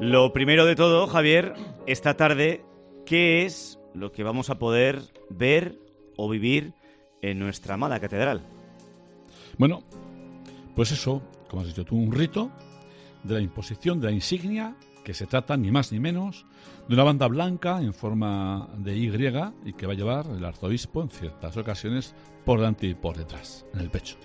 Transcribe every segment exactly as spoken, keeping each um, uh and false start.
Lo primero de todo, Javier, esta tarde, ¿qué es lo que vamos a poder ver o vivir en nuestra amada catedral? Bueno, pues eso, como has dicho tú, un rito de la imposición de la insignia, que se trata ni más ni menos de una banda blanca en forma de Y y que va a llevar el arzobispo en ciertas ocasiones por delante y por detrás, en el pecho.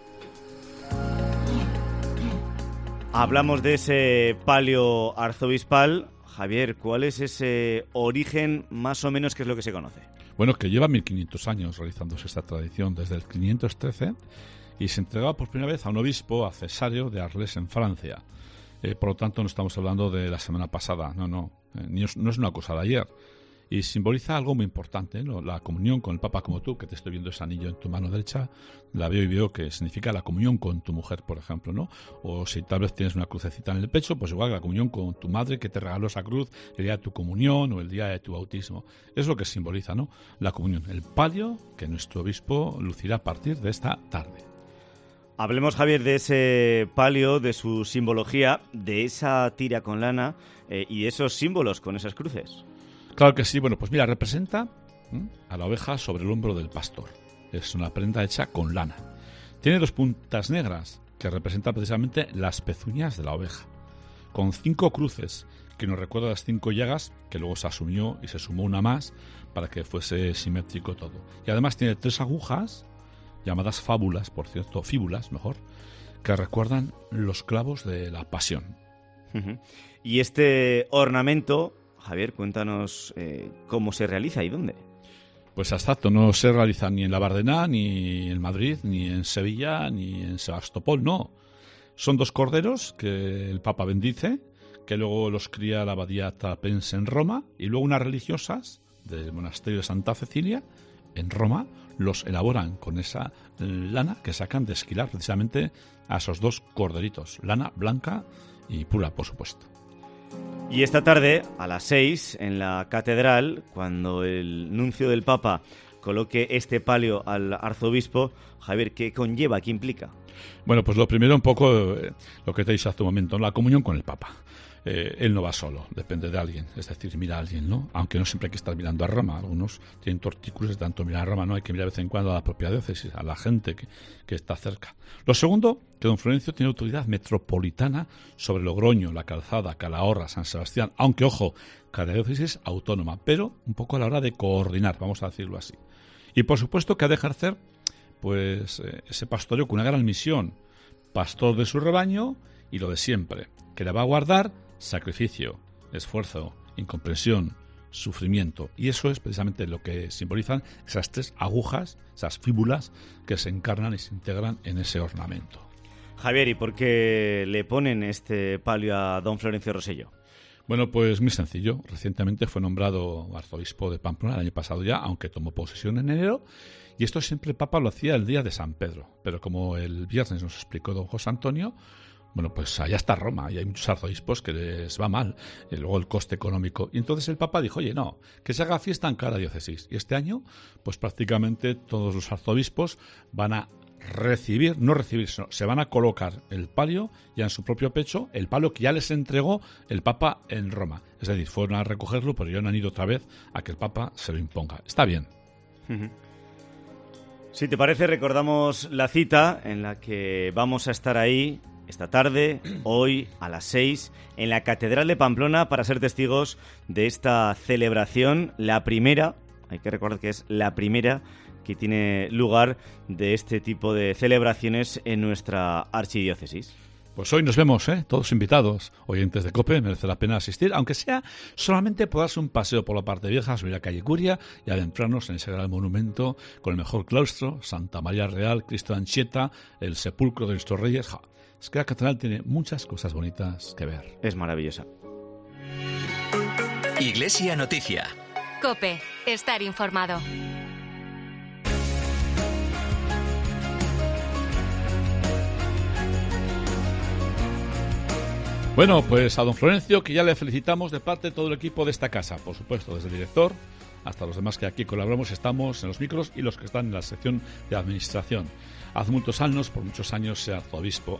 Hablamos de ese palio arzobispal. Javier, ¿cuál es ese origen más o menos que es lo que se conoce? Bueno, que lleva mil quinientos años realizándose esta tradición, desde el quinientos trece, y se entregaba por primera vez a un obispo, a Cesario de Arles en Francia. Eh, por lo tanto, no estamos hablando de la semana pasada, no, no, eh, ni es, no es una cosa de ayer. Y simboliza algo muy importante, ¿no? La comunión con el Papa, como tú, que te estoy viendo ese anillo en tu mano derecha, la veo y veo que significa la comunión con tu mujer, por ejemplo, ¿no? O si tal vez tienes una crucecita en el pecho, pues igual la comunión con tu madre que te regaló esa cruz el día de tu comunión o el día de tu bautismo. Es lo que simboliza, ¿no? La comunión, el palio que nuestro obispo lucirá a partir de esta tarde. Hablemos, Javier, de ese palio, de su simbología, de esa tira con lana eh, y de esos símbolos con esas cruces. Claro que sí. Bueno, pues mira, representa ¿eh? a la oveja sobre el hombro del pastor. Es una prenda hecha con lana. Tiene dos puntas negras que representan precisamente las pezuñas de la oveja, con cinco cruces que nos recuerda las cinco llagas que luego se asumió y se sumó una más para que fuese simétrico todo. Y además tiene tres agujas llamadas fábulas, por cierto, fíbulas, mejor, que recuerdan los clavos de la pasión. Uh-huh. Y este ornamento, Javier, cuéntanos eh, cómo se realiza y dónde. Pues exacto, no se realiza ni en la Bardena, ni en Madrid, ni en Sevilla, ni en Sebastopol, no. Son dos corderos que el Papa bendice, que luego los cría la abadía trapense en Roma, y luego unas religiosas del monasterio de Santa Cecilia, en Roma, los elaboran con esa lana que sacan de esquilar precisamente a esos dos corderitos. Lana blanca y pura, por supuesto. Y esta tarde, a las seis, en la catedral, cuando el nuncio del Papa coloque este palio al arzobispo, Javier, ¿qué conlleva, qué implica? Bueno, pues lo primero un poco eh, lo que te he dicho hace un momento, la comunión con el Papa. Eh, él no va solo, depende de alguien, es decir, mira a alguien, ¿no? Aunque no siempre hay que estar mirando a Roma, algunos tienen tortícolis de tanto mirar a Roma, no hay que mirar de vez en cuando a la propia diócesis, a la gente que, que está cerca. Lo segundo, que don Florencio tiene autoridad metropolitana sobre Logroño, La Calzada, Calahorra, San Sebastián, aunque, ojo, cada diócesis es autónoma, pero un poco a la hora de coordinar, vamos a decirlo así. Y por supuesto que ha de ejercer pues eh, ese pastoreo con una gran misión, pastor de su rebaño y lo de siempre, que le va a guardar sacrificio, esfuerzo, incomprensión, sufrimiento. Y eso es precisamente lo que simbolizan esas tres agujas, esas fíbulas que se encarnan y se integran en ese ornamento. Javier, ¿y por qué le ponen este palio a don Florencio Rosselló? Bueno, pues muy sencillo. Recientemente fue nombrado arzobispo de Pamplona, el año pasado ya, aunque tomó posesión en enero. Y esto siempre el Papa lo hacía el día de San Pedro. Pero como el viernes nos explicó don José Antonio, bueno, pues allá está Roma y hay muchos arzobispos que les va mal, y luego el coste económico. Y entonces el Papa dijo, oye, no, que se haga fiesta en cada diócesis. Y este año, pues prácticamente todos los arzobispos van a recibir, no recibir, sino se van a colocar el palio ya en su propio pecho, el palio que ya les entregó el Papa en Roma. Es decir, fueron a recogerlo, pero ya no han ido otra vez a que el Papa se lo imponga. Está bien. Uh-huh. Si te parece, recordamos la cita en la que vamos a estar ahí esta tarde, hoy, a las seis, en la Catedral de Pamplona para ser testigos de esta celebración, la primera, hay que recordar que es la primera que tiene lugar de este tipo de celebraciones en nuestra archidiócesis. Pues hoy nos vemos, ¿eh? Todos invitados, oyentes de COPE, merece la pena asistir, aunque sea solamente por darse un paseo por la parte vieja, subir a calle Curia y adentrarnos en ese gran monumento con el mejor claustro, Santa María Real, Cristo de Anchieta, el sepulcro de nuestros reyes. Ja, es que la catedral tiene muchas cosas bonitas que ver. Es maravillosa. Iglesia Noticia. COPE, estar informado. Bueno, pues a don Florencio, que ya le felicitamos de parte de todo el equipo de esta casa, por supuesto, desde el director hasta los demás que aquí colaboramos, estamos en los micros y los que están en la sección de administración. Hace muchos años, por muchos años, sea arzobispo,